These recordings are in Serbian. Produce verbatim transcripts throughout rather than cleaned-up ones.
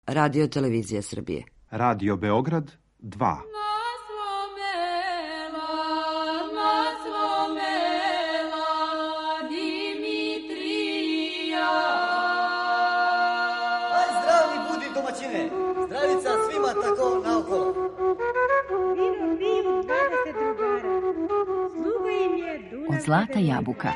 Radio Televizija Srbije. Radio Beograd dva. Zdravica svima tako naokolo. Vino piju dvadeset drugara. Sluga im je Dunav. Od Zlata jabuka.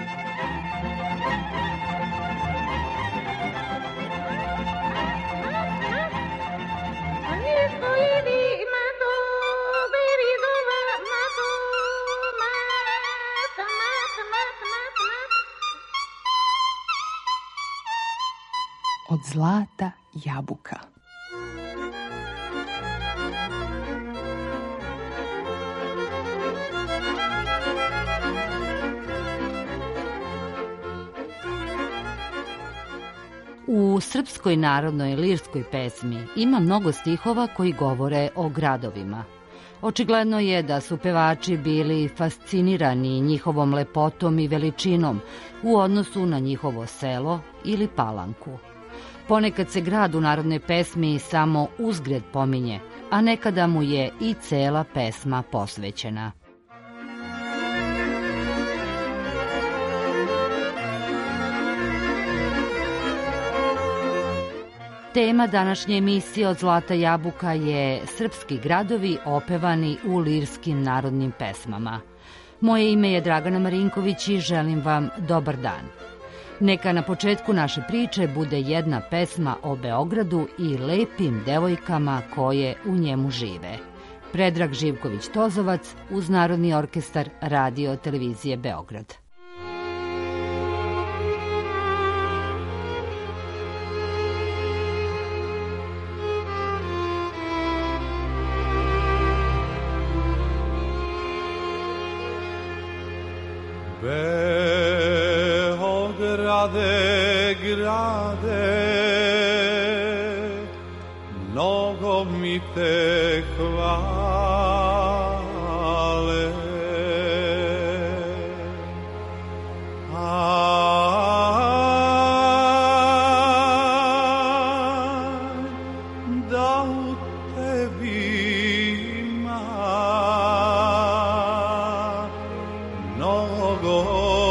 Od Zlata jabuka. U srpskoj narodnoj lirskoj pesmi ima mnogo stihova koji govore o gradovima. Očigledno je da su pevači bili fascinirani njihovom lepotom i veličinom u odnosu na njihovo selo ili palanku. Ponekad se grad u narodnoj pesmi samo uzgred pominje, a nekada mu je i cela pesma posvećena. Tema današnje emisije Od Zlata jabuka je srpski gradovi opevani u lirskim narodnim pesmama. Moje ime je Dragana Marinković i želim vam dobar dan. Neka na početku naše priče bude jedna pesma o Beogradu i lepim devojkama koje u njemu žive. Predrag Živković-Tozovac uz Narodni orkestar Radio Televizije Beograd. Beograde, grade, mnogo mi te hvale. Aj, da u tebi ima mnogo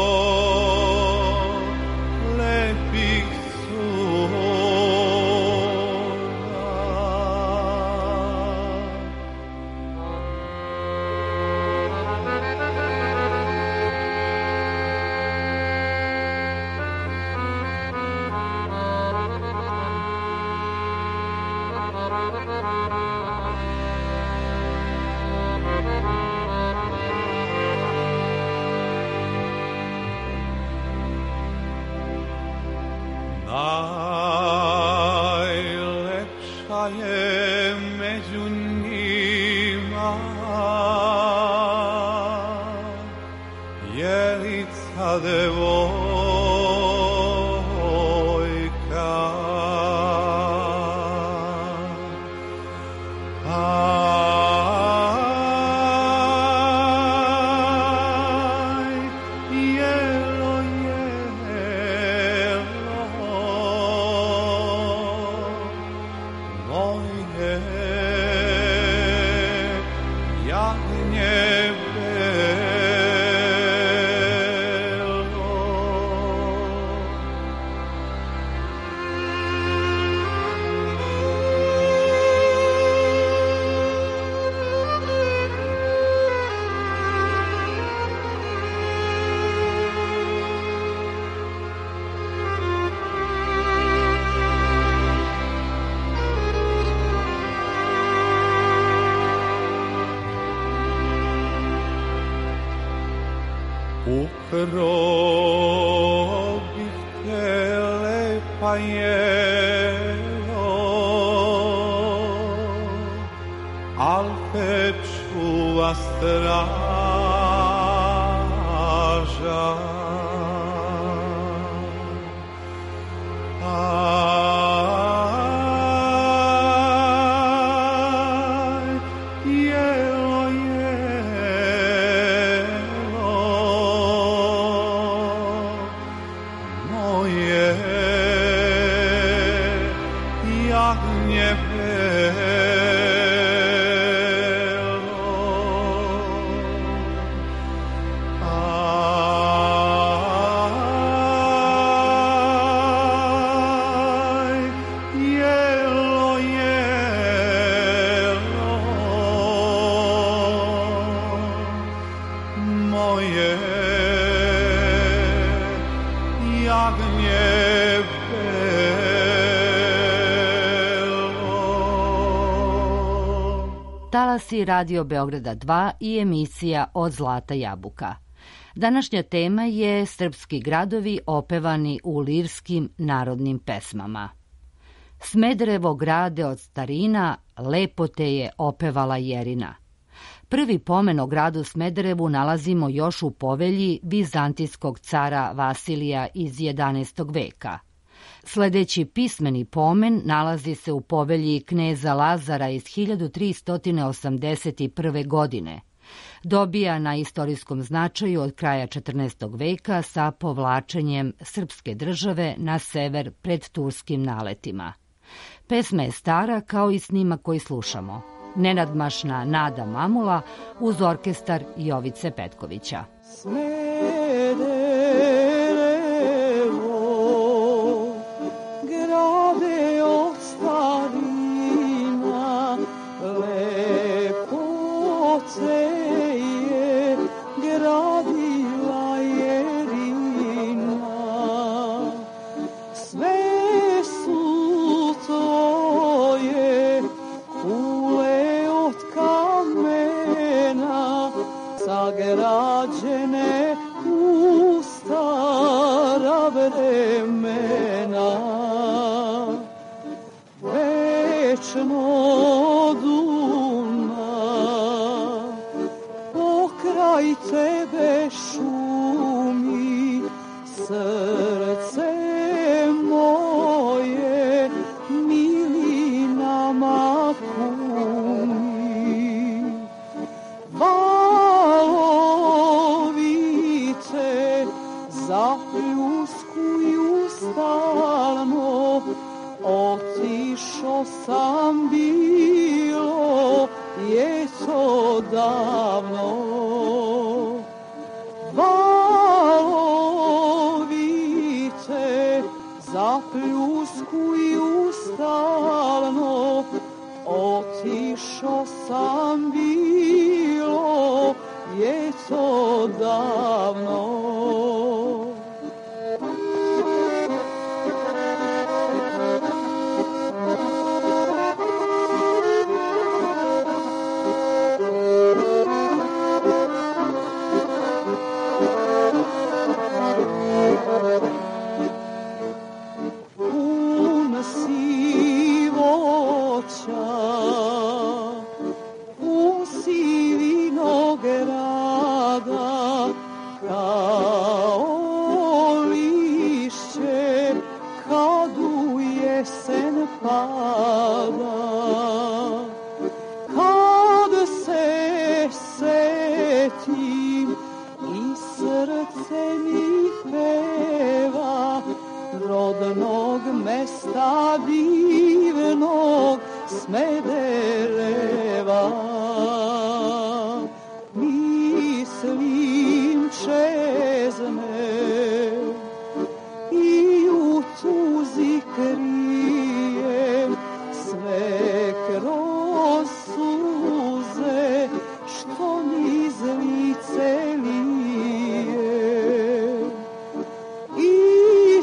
najlepša je među njima Jelica devojka. Aj, jelo, jelo, moje jagnje belo. Ukrao bih te lepa jelo, al te čuva straža. Aj, jelo, jelo, moje jagnje jagnje Talasi Radio Beograda dva i emisija Od zlata jabuka. Današnja tema je srpski gradovi opevani u lirskim narodnim pesmama. Smederevo grade od starina, lepo te je opevala Jerina. Prvi pomen o gradu Smederevu nalazimo još u povelji vizantijskog cara Vasilija iz jedanaestog veka. Sledeći pismeni pomen nalazi se u povelji kneza Lazara iz hiljadu tristo osamdeset prve. godine. Dobija na istorijskom značaju od kraja četrnaestog veka sa povlačenjem srpske države na sever pred turskim naletima. Pesma je stara kao i snimak koji slušamo. Nenadmašna Nada Mamula uz orkestar Jovice Petkovića. Grade od starina, lepote je gradila Jerina. Sve su tvoje kule od kamena, sagrađene u stara vremena. Večno Dunav pokraj tebe šumi, srce moje milinama puni. Valovi te zapljuskuju stalno, otišao sam bilo, je to davno. Valovi te zapljuskuju stalno, otišao sam bilo, je to davno. Pun si voća, pun si vinograda, kao lišće kad u jesen pada. Kad se setim i srce mi peva, rodnog mesta divnog Smedereva. Mislim čezne i u tuzi krijem sve kroz suze što niz lice lije. I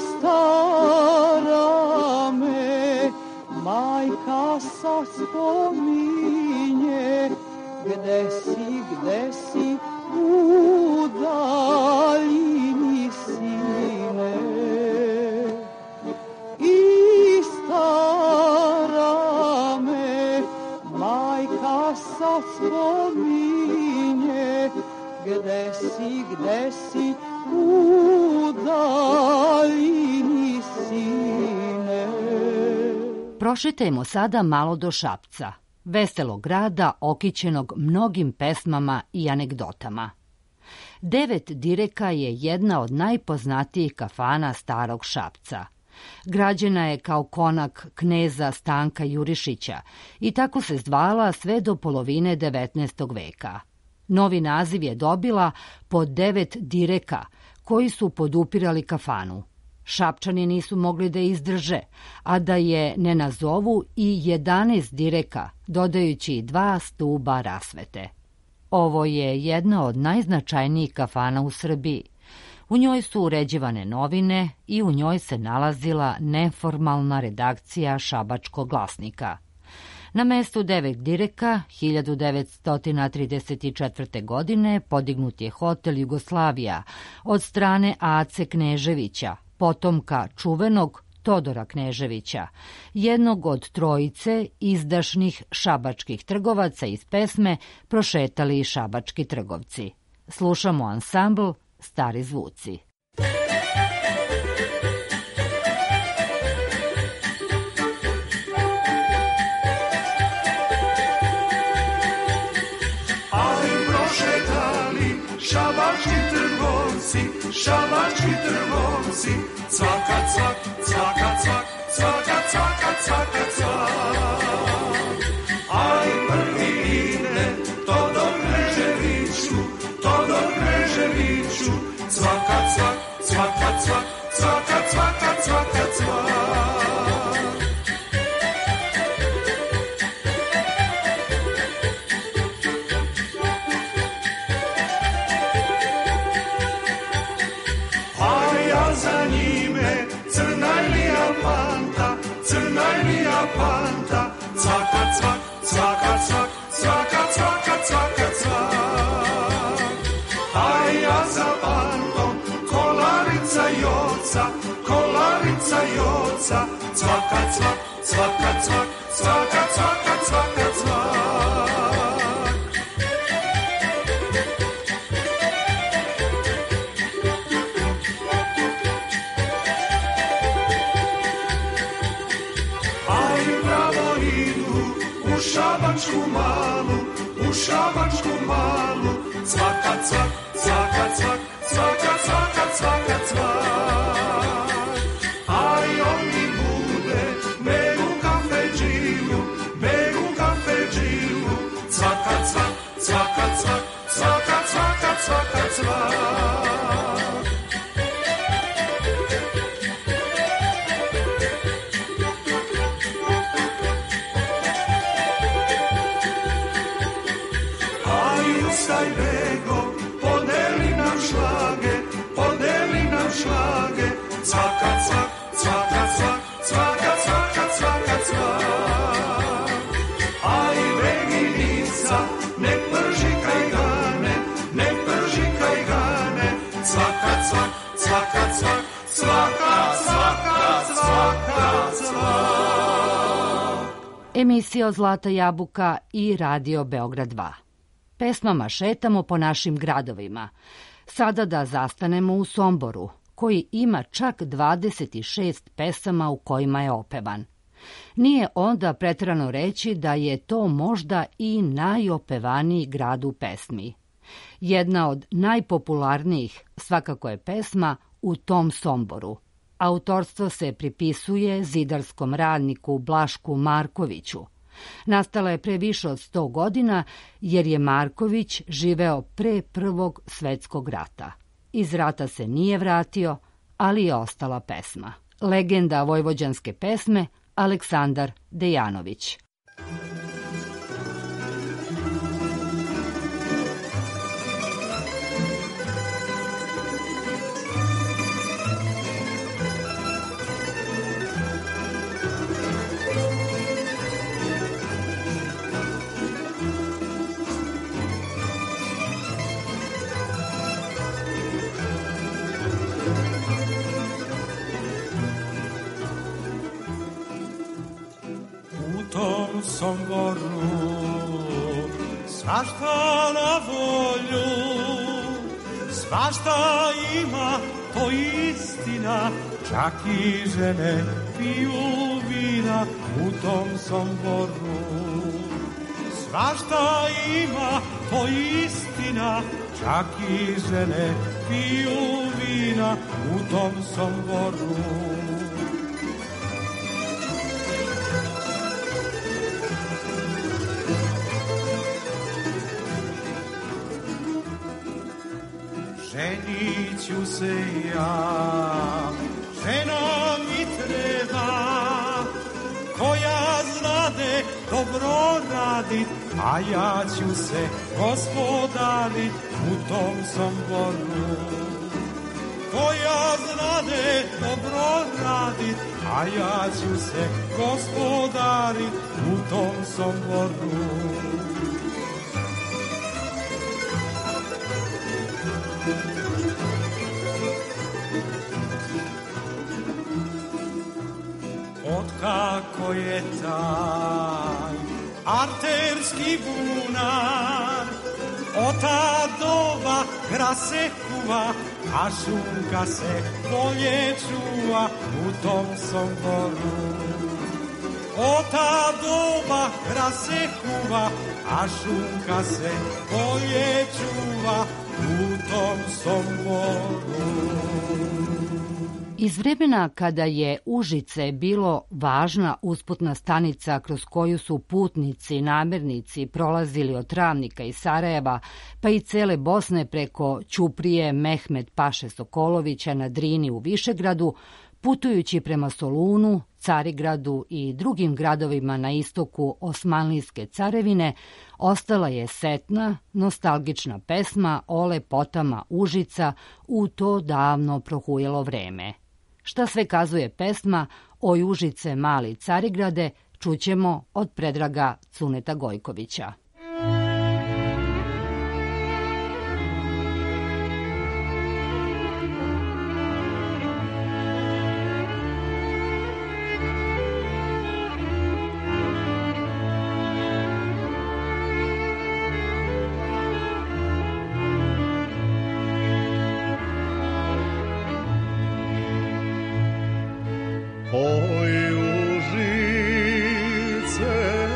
stara me majka sad spominje, gde si, gde si u daljini sine. I stara me majka sad spominje, gde si, gde si u daljini sine. Prošetajmo sada malo do Šapca, veselog grada okićenog mnogim pesmama i anegdotama. Devet direka je jedna od najpoznatijih kafana starog Šapca. Građena je kao konak kneza Stanka Jurišića i tako se zvala sve do polovine devetnaestog veka. Novi naziv je dobila po devet direka koji su podupirali kafanu. Šapčani nisu mogli da izdrže, a da je ne nazovu i jedanaest direka, dodajući dva stuba rasvete. Ovo je jedna od najznačajnijih kafana u Srbiji. U njoj su uređivane novine i u njoj se nalazila neformalna redakcija Šabačkog glasnika. Na mestu devet direka hiljadu devetsto trideset četvrte. godine podignut je hotel Jugoslavija od strane Ace Kneževića, potomka čuvenog Todora Kneževića, jednog od trojice izdašnih šabačkih trgovaca iz pesme Prošetali šabački trgovci. Slušamo ansambl Stari zvuci. Šabački trgovci, šabački trgovci, cvaka, cvak, cvaka, cvak, cvaka, cvaka, cvaka, cvak. Aj, prvi ide, Todor Kneževiću, Todor Kneževiću, cvaka, cvak, cvaka, cvak, cvaka, cvaka, cvaka, cvak. Panta, cvaka, cvak, cvaka, cvak, cvaka, cvaka, cvaka, cvak. A ja za pantom, kolarica Joca, kolarica Joca, cvaka, cvak, cvaka, cvak, cvaka, cvaka, cvaka, cvak. Šabačku malu, u šabačku malu, cvaka, cvak, cvaka, cvak, cvaka, cvaka, cvaka, cvak. Aj, oni bude, begu kafeđilu, begu kafeđilu, cvaka, cvak, cvaka, cvak, cvaka, cvaka, cvaka, cvak. Ustaj bego, podeli nam šlage, podeli nam šlage, cvaka, cvak, cvaka, cvak, cvaka, cvaka, cvaka, cvak. Aj, beginica, nek prži kajgane, nek prži kajgane, cvaka, cvak, cvaka, cvak, cvaka, cvaka, cvaka, cvak. Emisija Zlata jabuka i Radio Beograd dva. Pesmama šetamo po našim gradovima. Sada da zastanemo u Somboru, koji ima čak dvadeset šest pesama u kojima je opevan. Nije onda preterano reći da je to možda i najopevaniji grad u pesmi. Jedna od najpopularnijih svakako je pesma U tom Somboru. Autorstvo se pripisuje zidarskom radniku Blašku Markoviću. Nastala je pre više od sto godina jer je Marković živeo pre Prvog svetskog rata. Iz rata se nije vratio, ali je ostala pesma. Legenda vojvođanske pesme Aleksandar Dejanović. Somboru, svašta na volju, svašta ima, to istina, čak i žene piju vina u tom Somboru. Svašta ima, to istina, čak i žene piju vina u tom Somboru. ću se ja. Žena mi treba, koja znade dobro radit, a ja ću se gospodarit u tom Somboru. Koja znade dobro radit, a ja ću se gospodarit u tom Somboru. Otkako je taj arterski bunar, od ta doba gra se kuva, a šunka se bolje čuva u tom Somboru. Od ta doba gra se kuva, a šunka se bolje čuva u tom Somboru. Iz vremena kada je Užice bilo važna usputna stanica kroz koju su putnici i namirnici prolazili od Travnika i Sarajeva, pa i cele Bosne preko Ćuprije Mehmet Paše Sokolovića na Drini u Višegradu, putujući prema Solunu, Carigradu i drugim gradovima na istoku Osmanlijske carevine, ostala je setna, nostalgična pesma o lepotama Užica u to davno prohujelo vreme. Šta sve kazuje pesma Oj Užice mali Carigrade, čućemo od Predraga Cuneta Gojkovića. Oj Užice,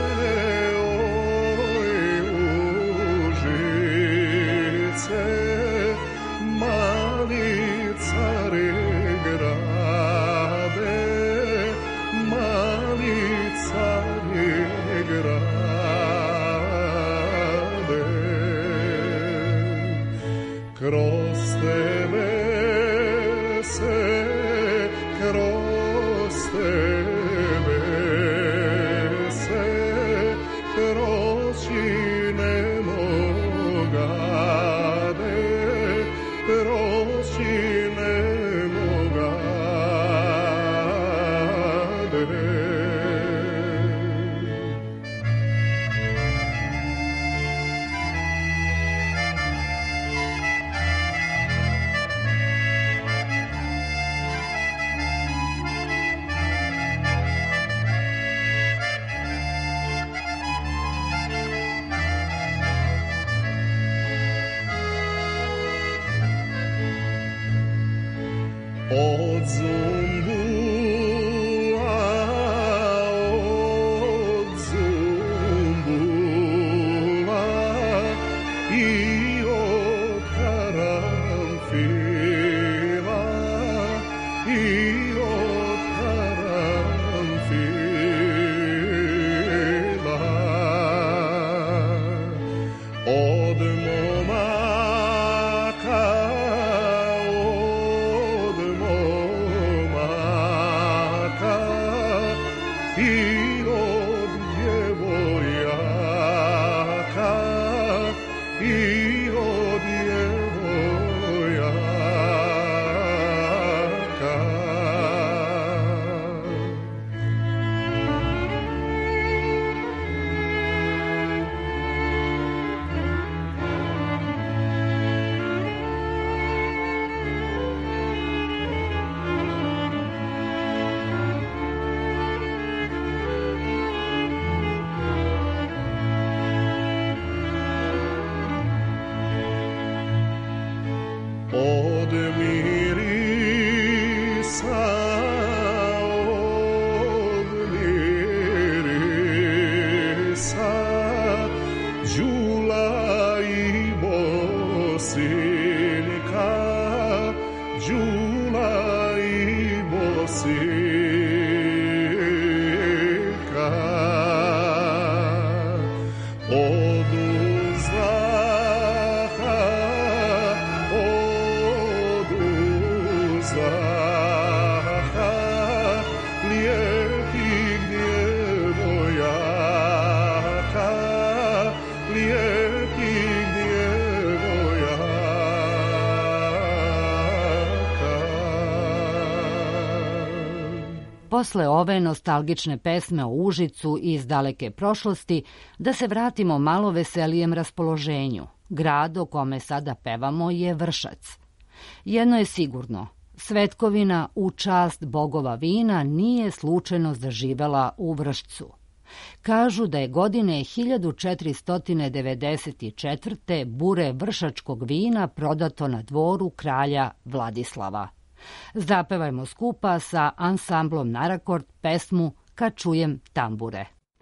oj Užice, mali Carigrade, mali Carigrade, kroz tebe se, kroz tebe se proći ne mogade, proći ne mogade. Od Zumbula, od Zumbula i od Karanfila, i od Karanfila, od momaka, od momaka posle ove nostalgične pesme o Užicu iz daleke prošlosti, da se vratimo malo veselijem raspoloženju. Grad o kome sada pevamo je Vršac. Jedno je sigurno, svetkovina u čast bogova vina nije slučajno zaživela u Vršcu. Kažu da je godine hiljadu četiristo devedeset četvrte bure vršačkog vina prodato na dvoru kralja Vladislava. Zapevajmo skupa sa ansamblom Narakord pesmu Kad čujem tambure.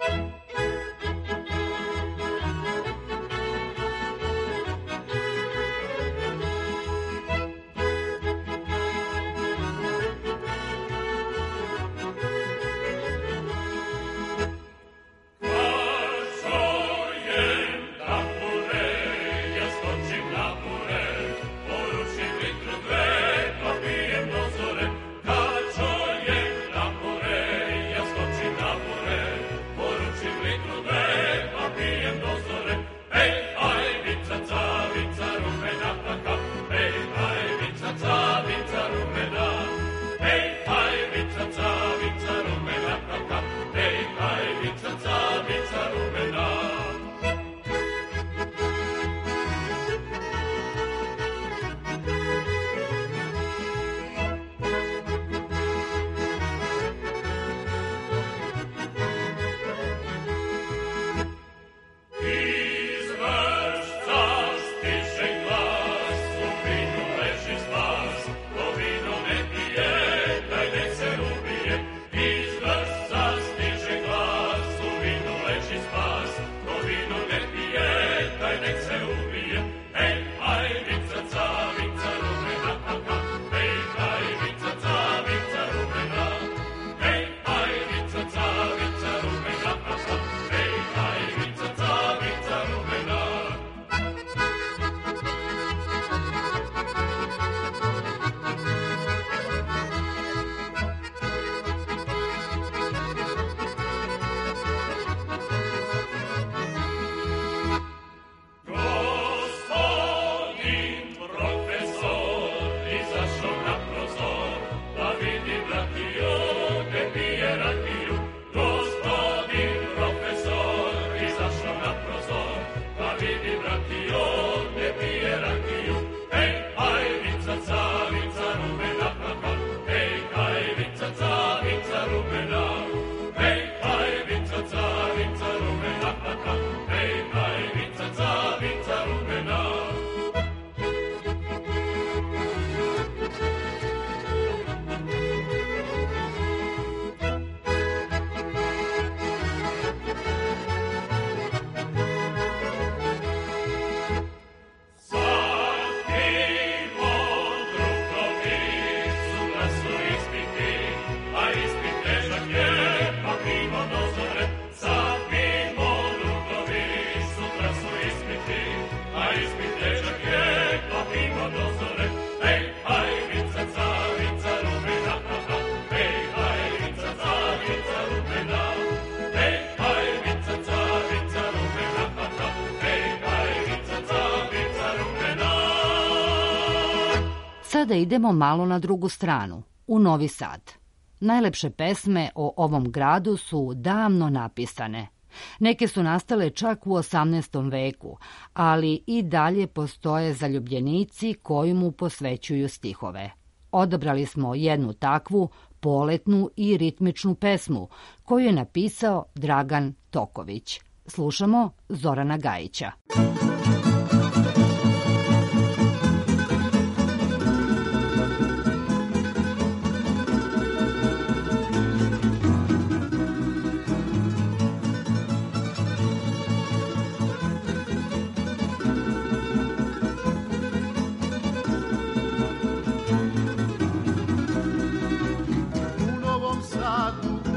Sada idemo malo na drugu stranu, u Novi Sad. Najlepše pesme o ovom gradu su davno napisane. Neke su nastale čak u osamnaestom veku, ali i dalje postoje zaljubljenici koji mu posvećuju stihove. Odabrali smo jednu takvu, poletnu i ritmičnu pesmu, koju je napisao Dragan Toković. Slušamo Zorana Gajića.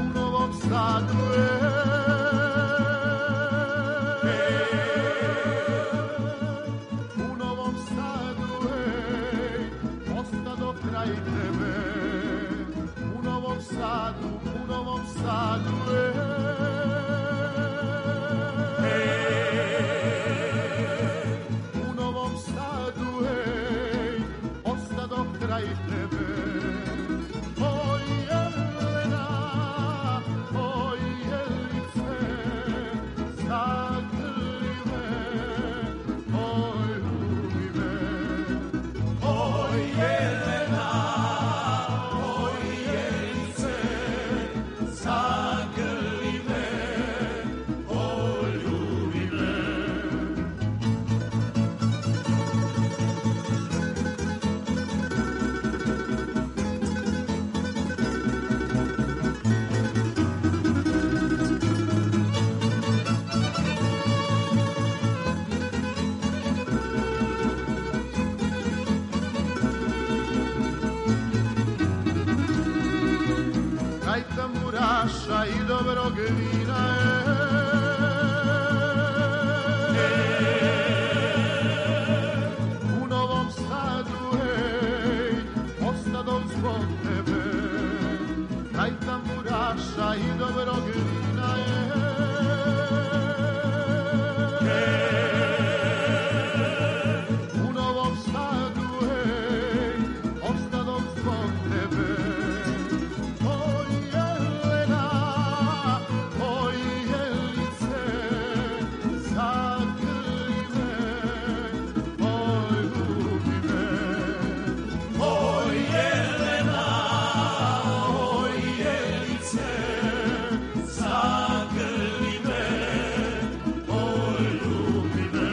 Sadu, e, e, dobrog vina u Novom Sadu, ej, ostadom zbog tebe, kraj tamburaša i dobrog vina u Novom Sadu, ej, ostadom zbog tebe. Oj, Jelena, oj, Jelice, zagrli me, oj, ljubi me. Oj, Jelena, oj, Jelice, zagrli me, oj, ljubi me.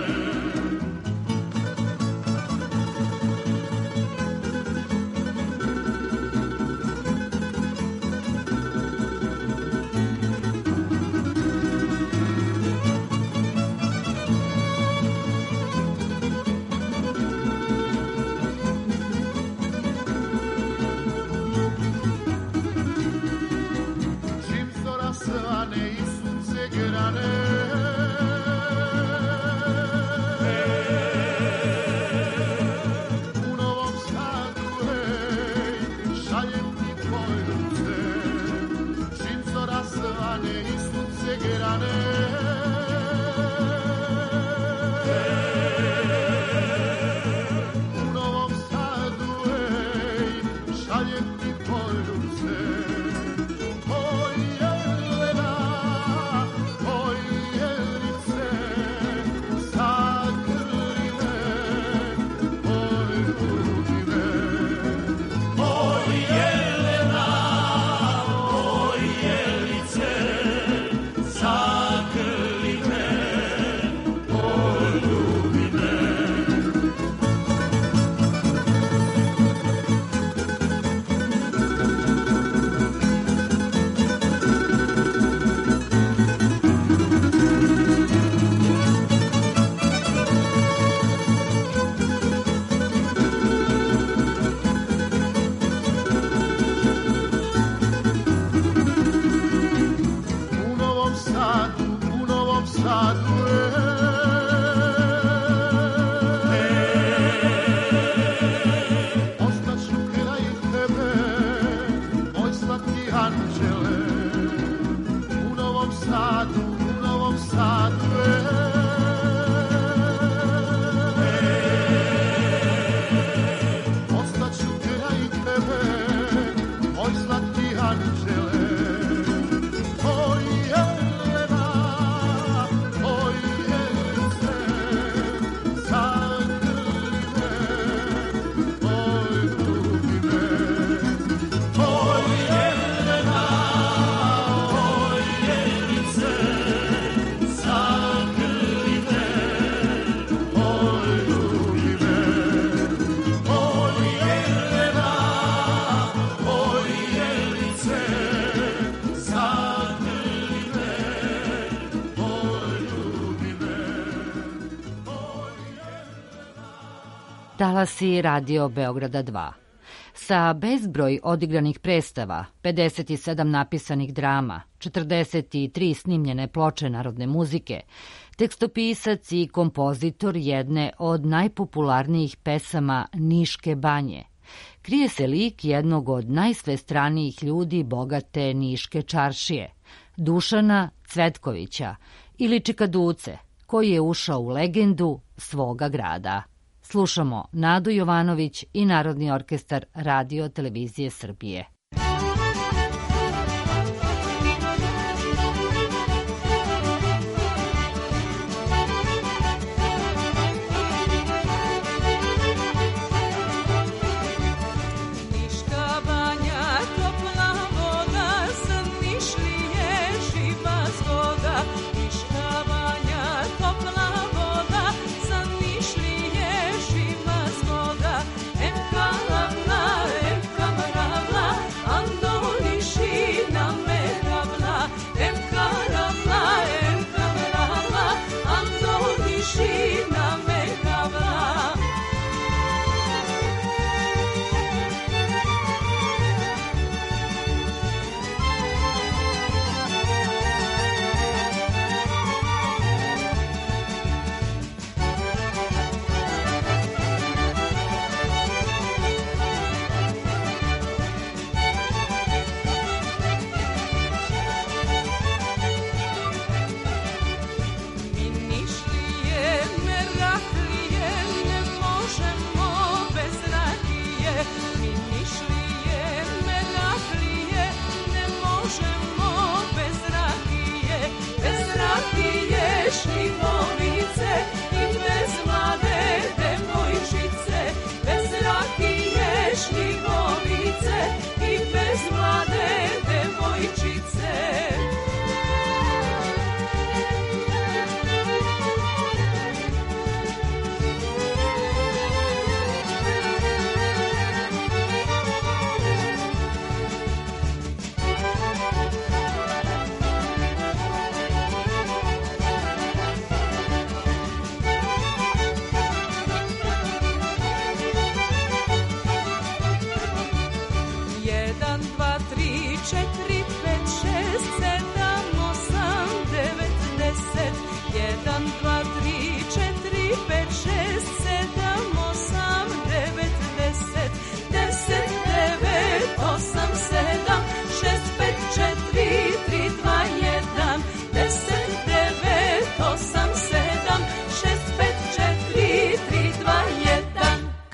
Čim zora svane i sunce grane, u Novom Sadu, ej, šaljem ti poljubce. Čim zora svane i sunce grane, u Novom Sadu, ej, šaljem ti poljubce. Oj, Jelena, oj, Jelice, zagrli me, oj, ljubi me. Oj, Jelena, oj, Jelice, zagrli me, oj, ljubi me. U Novom Sadu, u Novom Sadu, ej, ostaću kraj tebe, moj slatki anđele. U Novom Sadu, u Novom Sadu, ej, ostaću kraj tebe, moj slatki anđele. Oj, Jelena, oj, Jelice, zagrli me, oj, ljubi me. Oj, Jelena, oj, Jelice, zagrli me, oj, ljubi me. Oj, Jelena, oj, Jelice, zagrli me, oj, ljubi me. Talasi Radio Beograda dva. Sa bezbroj odigranih predstava, pedeset sedam napisanih drama, četrdeset tri snimljene ploče narodne muzike, tekstopisac i kompozitor jedne od najpopularnijih pesama Niške banje, krije se lik jednog od najsvestranijih ljudi bogate Niške čaršije, Dušana Cvetkovića ili Čikaduce, koji je ušao u legendu svoga grada. Slušamo Nadu Jovanović i Narodni orkestar Radio Televizije Srbije. Niška banja, topla voda, sa Nišlije živa zgoda. Niška banja, topla voda, sa Nišlije živa zgoda. Em kalavla, em kamravla,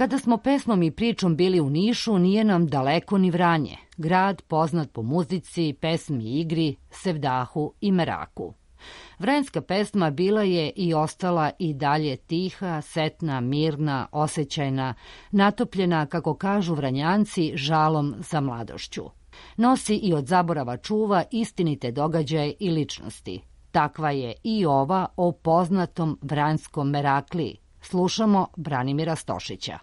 Kada smo pesmom i pričom bili u Nišu, nije nam daleko ni Vranje, grad poznat po muzici, pesmi i igri, sevdahu i meraku. Vranjska pesma bila je i ostala i dalje tiha, setna, mirna, osjećajna, natopljena, kako kažu Vranjanci, žalom za mladošću. Nosi i od zaborava čuva istinite događaje i ličnosti. Takva je i ova o poznatom vranjskom merakliji. Slušamo Branimira Stošića.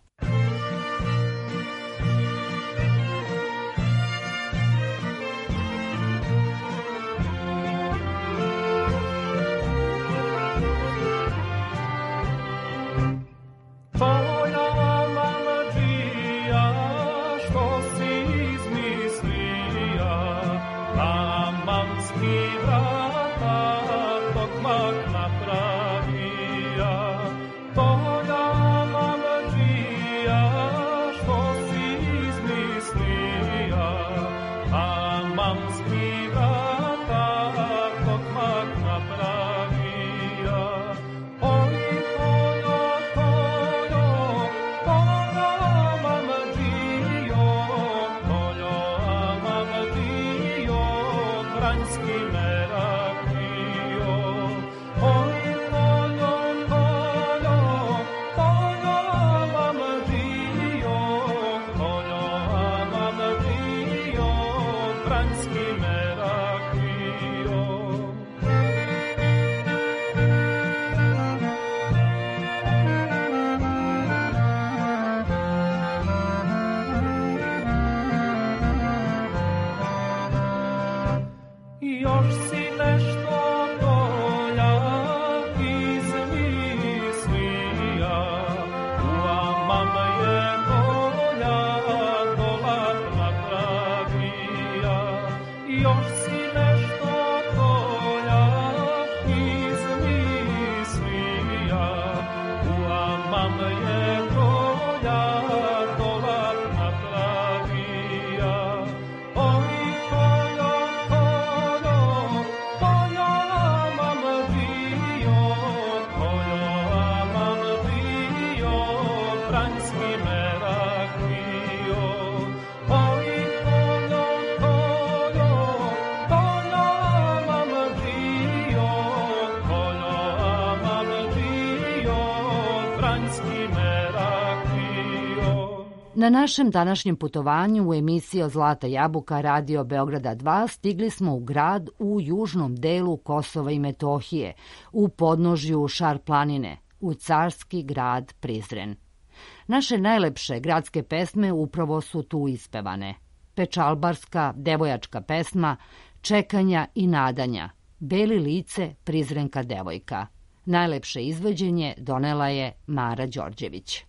Na našem današnjem putovanju u emisiji o Zlata jabuka Radio Beograda dva stigli smo u grad u južnom delu Kosova i Metohije, u podnožju Šar planine, u carski grad Prizren. Naše najlepše gradske pesme upravo su tu ispevane. Pečalbarska, devojačka pesma, Čekanja i nadanja, Beli lice, Prizrenka devojka. Najlepše izvođenje donela je Mara Đorđević.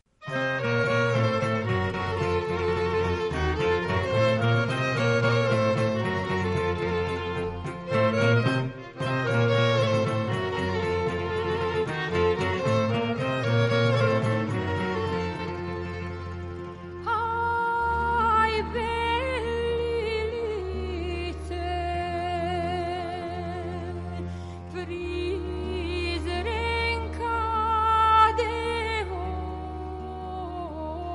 Prizrenka devojka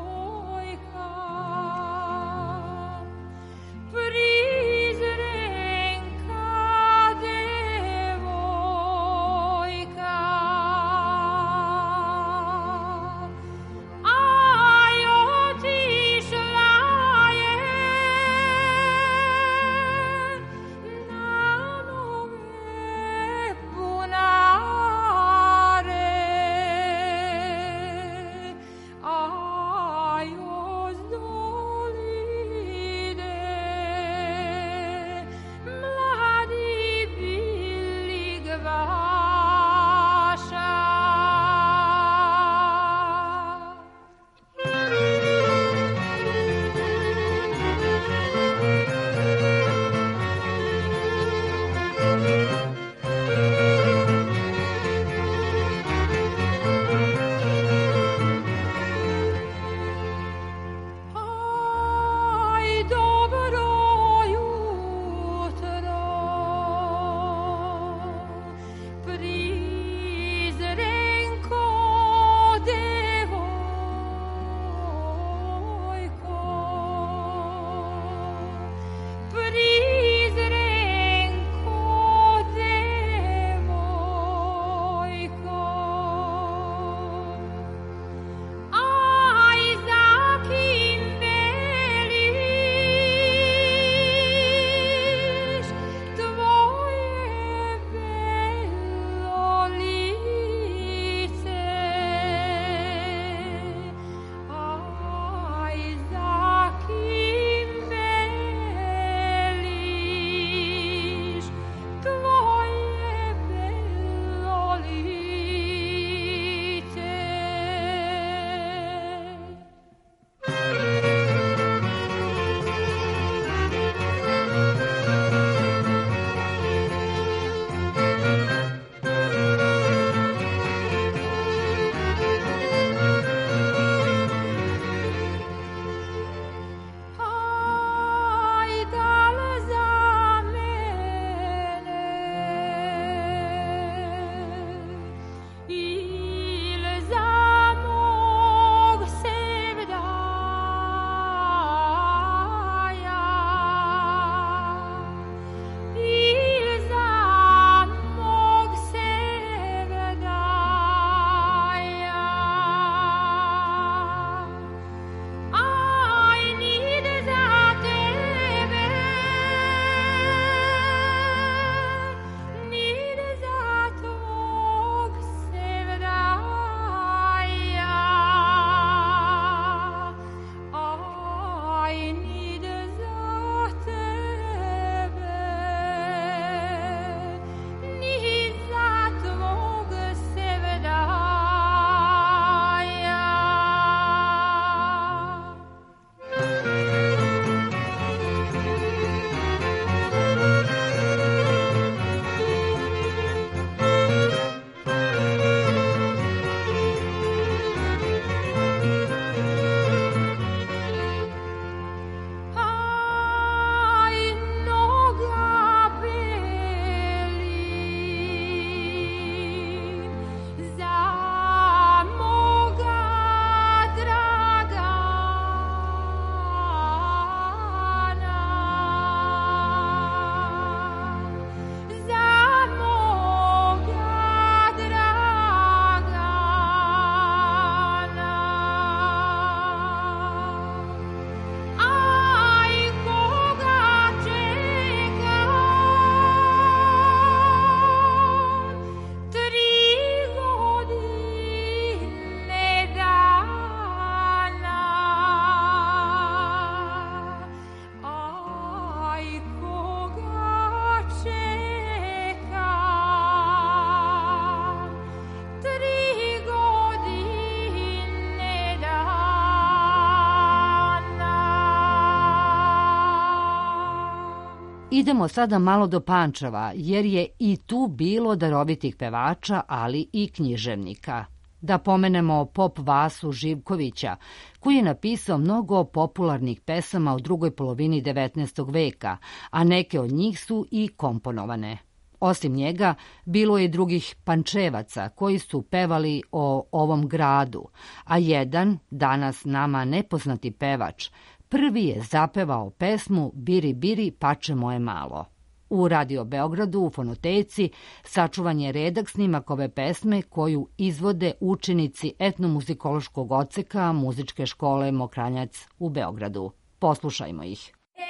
Idemo sada malo do Pančeva, jer je i tu bilo darovitih pevača, ali i književnika. Da pomenemo pop Vasu Živkovića, koji je napisao mnogo popularnih pesama u drugoj polovini devetnaestog veka, a neke od njih su i komponovane. Osim njega, bilo je i drugih Pančevaca koji su pevali o ovom gradu, a jedan, danas nama nepoznati pevač, prvi je zapevao pesmu Biri, biri, pače moje malo. U Radio Beogradu u fonoteci sačuvan je redak snimak ove pesme koju izvode učenici etnomuzikološkog odseka Muzičke škole Mokranjac u Beogradu. Poslušajmo ih.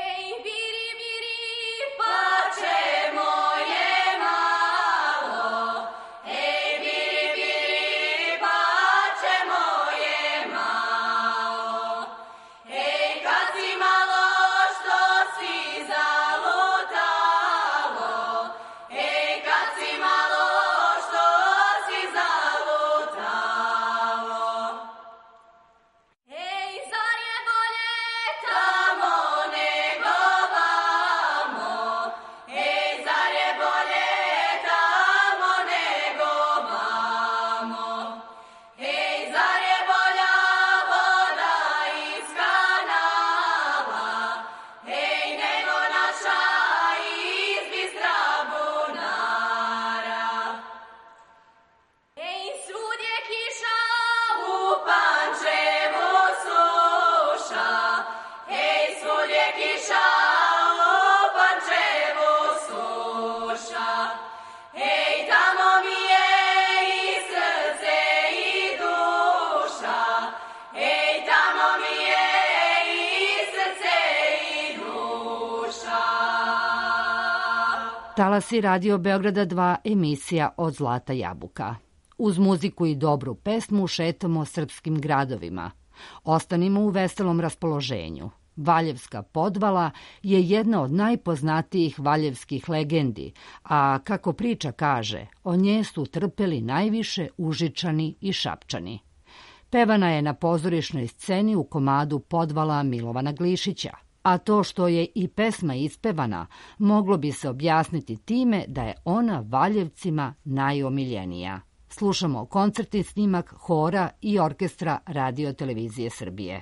Talasi Radio Beograda dva, emisija Od zlata jabuka. Uz muziku i dobru pesmu šetamo srpskim gradovima. Ostanimo u veselom raspoloženju. Valjevska podvala je jedna od najpoznatijih valjevskih legendi, a kako priča kaže, o nje su trpeli najviše Užičani i Šapčani. Pevana je na pozorišnoj sceni u komadu Podvala Milovana Glišića. A to što je i pesma ispevana, moglo bi se objasniti time da je ona Valjevcima najomiljenija. Slušamo koncertni snimak hora i orkestra Radio televizije Srbije.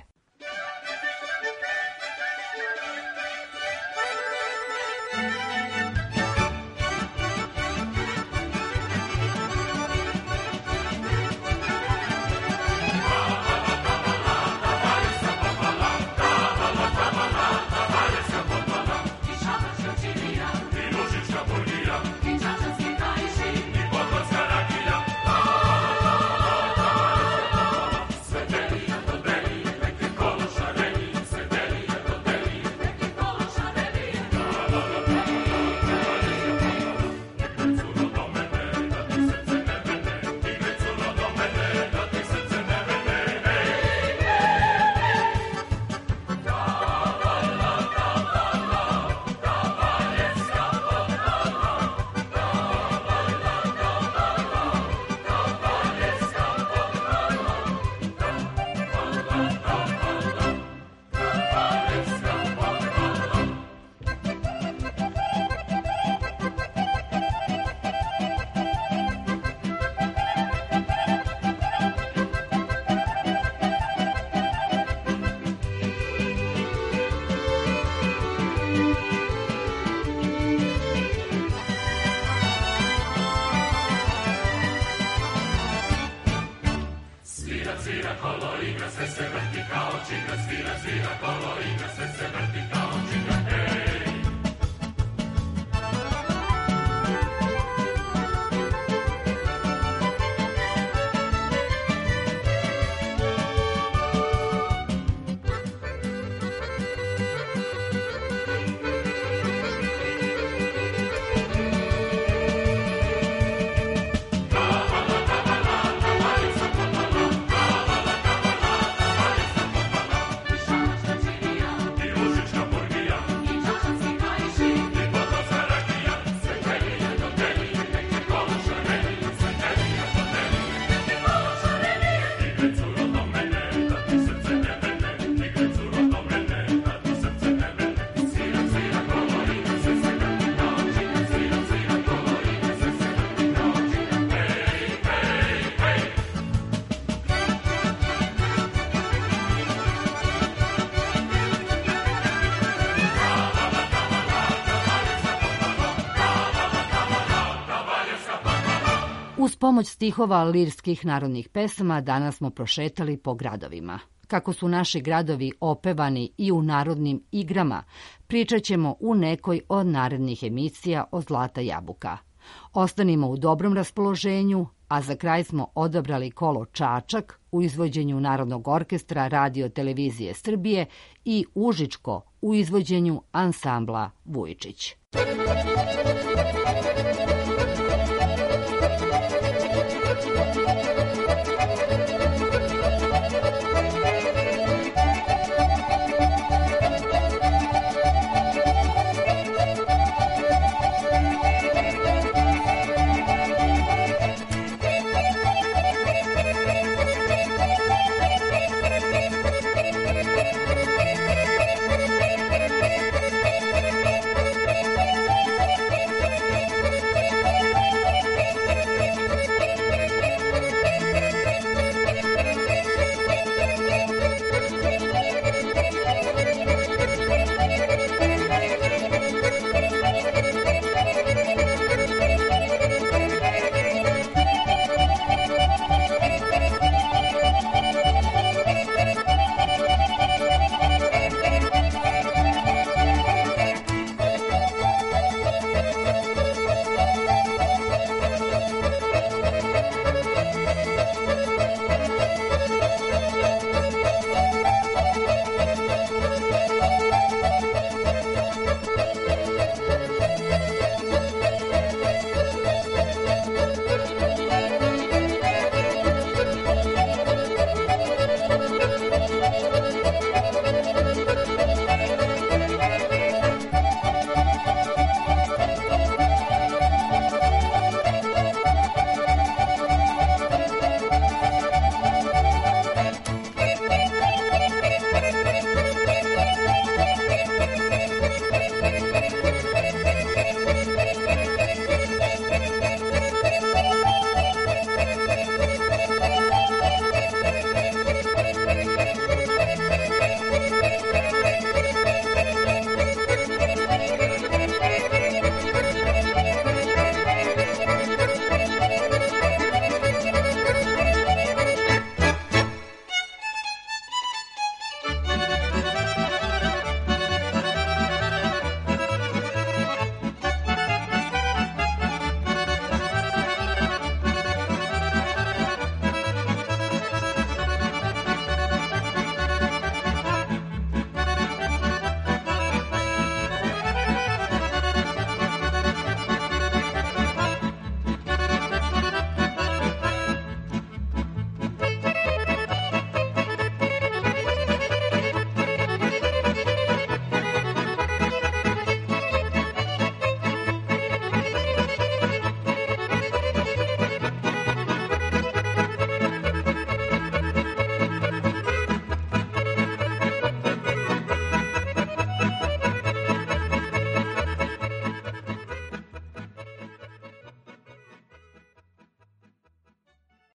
Užička Uz pomoć stihova lirskih narodnih pesama danas smo prošetali po gradovima. Kako su naši gradovi opevani i u narodnim igrama, pričat ćemo u nekoj od narednih emisija o Zlata jabuka. Ostanimo u dobrom raspoloženju, a za kraj smo odabrali kolo Čačak u izvođenju Narodnog orkestra Radio televizije Srbije i Užičko u izvođenju ansambla Vujičić.